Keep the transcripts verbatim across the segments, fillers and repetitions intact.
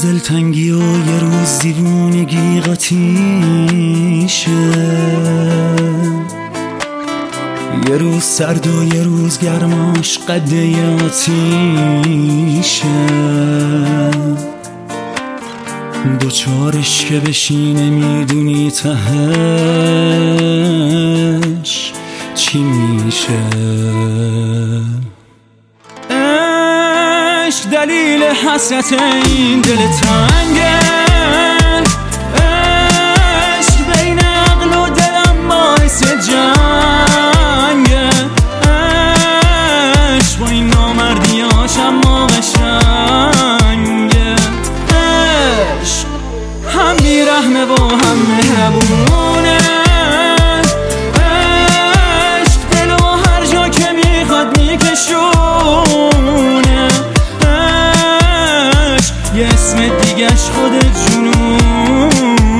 دلتنگی و یه روز دیوونگی قاطیشه، یه روز سرد و یه روز گرماش قده آتیشه. دوچارش که بشی نمیدونی تهش چی میشه. عشق دلیل حسرت این دل تنگه، عشق بین عقل و دلم باعث جنگه. عشق با این نامردیاش اما قشنگه. عشق هم بیرحمه و هم مهربونه، عشق دل و هر جا که میخواد میکشونه. عشق یه اسم دیگهش خود جنونه.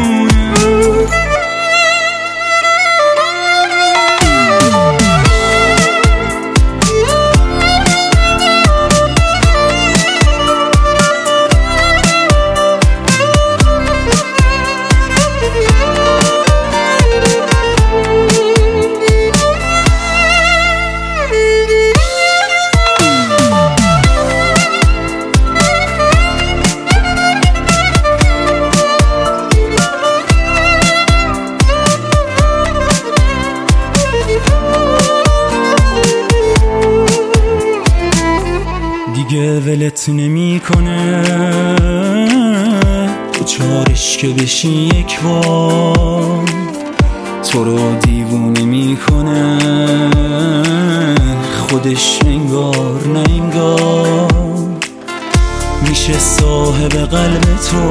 دیگه ولت نمی کنه، دوچارش که بشی یک بار تو رو دیوونه میکنه. خودش انگار نه انگار میشه صاحب قلب تو،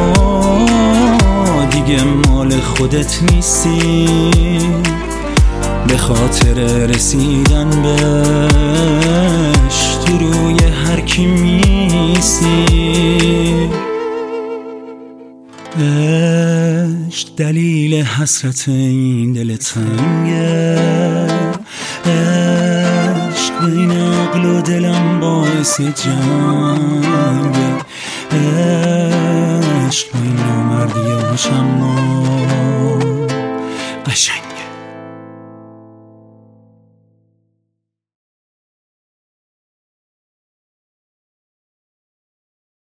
دیگه مال خودت نیستی. به خاطر رسیدن بهش تو روی هر کی میسی. عشق دلیل حسرت این دل تنگه، عشق بین عقل و دلم باعث جنگه. عشق با این نامردیاش اما